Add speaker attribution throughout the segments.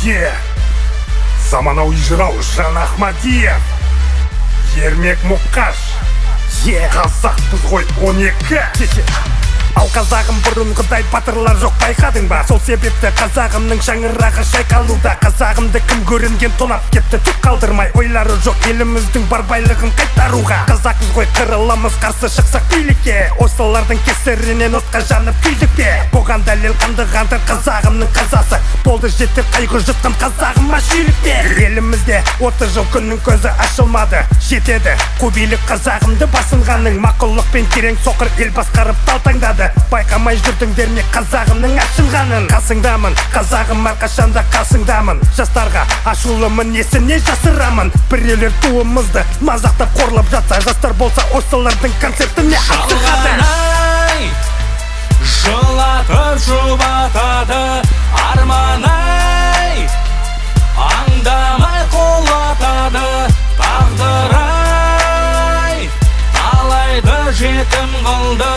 Speaker 1: Заманауи жырау Жан Ахмадиев, Ермек Мұқаш, Қазақпыз ғой 12.
Speaker 2: Ал қазағым бұрынғыдай батырлар жоқ, байқадың ба? Сол себепті қазағымның шаңырағы шайқалуда. Қазағымды кім көрінген тонап кетті, түк қалдырмай. Ойлары жоқ еліміздің бар байлығын қайтаруға. Қазақпыз ғой, қырыламыз қарсы шықсақ билікке. Осылардың кесірінен отқа жанып күйдік пе? Бұған дәлел қандығанды қазағымның қазасы. Болды жетті қайғы жұтқан қазағыма шүйлікпе. Елімізде 30 жыл күннің көзі ашылмады. Жетеді қу билік қазағымды басынғаның. Мақұлықпен терең соқыр ел басқарып талтаңдады. Байқамай жүрдіңдер ме қазағымның ашынғанын? Қасыңдамын, қазағым әрқашанда қасыңдамын. Жастарға ашулымын, несіне жасырамын? Біреулер туымызды мазақтап қорлап жатса, жастар болса осылардың концертіне атығады.
Speaker 3: Жалған-ай, жылатып жұбатады арман-ай, аңдамай қолатады тағдыр-ай, талайды жетім қылды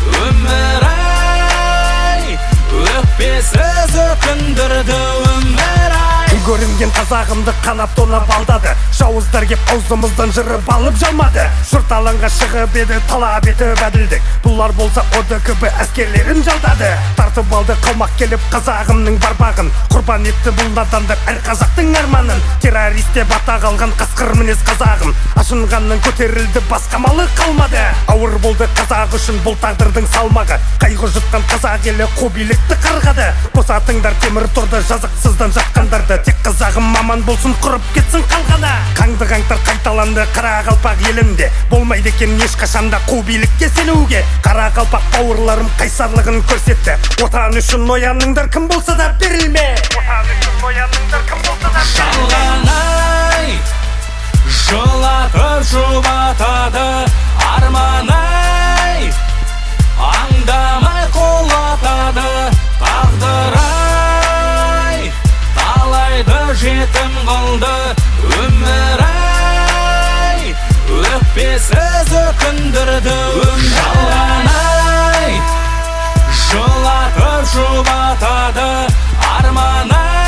Speaker 3: өмір-ай, өкпесіз өкіндірді өмір-ай.
Speaker 2: Көрінген қазағымды қанап тонап алдады. Жауыздар кеп аузымыздан жырып алып жалмады. Жұрт алаңға шығып еді, талап етіп әділдік. Бұлар болса ОДКБ әскерлерін жалдады. Тартып алды қалмақ келіп қазағымның барбағын. Құрбан етті бұл надандар әр қазақтың арманын. Террорист деп атақ алған қасқыр мінез қазағым. Ашынғаннан көтерілді, басқа малы қалмады. Ауыр болды қазақ үшін бұл тағдырдың салмағы. Қайғы жұтқан қазақ елі қу билікті қарғады. Босатыңдар темір торды жазықсыздан жатқандарды. Тек қазағым маман болсын, құрып кетсін қалғана. Қаңды қаңтар қайталанды Қарақалпақ елінде. Болмайды екен ешқашанда қу билікке сенуге. Қарақалпақ бауырларым қайсарлығын көрсетті. Отан үшін ояныңдар, кім болса да берілме. Отан үшін ояныңдар, кім болса да берілме.
Speaker 3: Жалған-ай, жылатып жұбатады арман-ай, аңдамай қолатады тағдыр-ай, талайды жетім қылды өмір-ай, өкпесіз өкіндірді өмір. Жалған-ай, жылатып жұбатады арман-ай,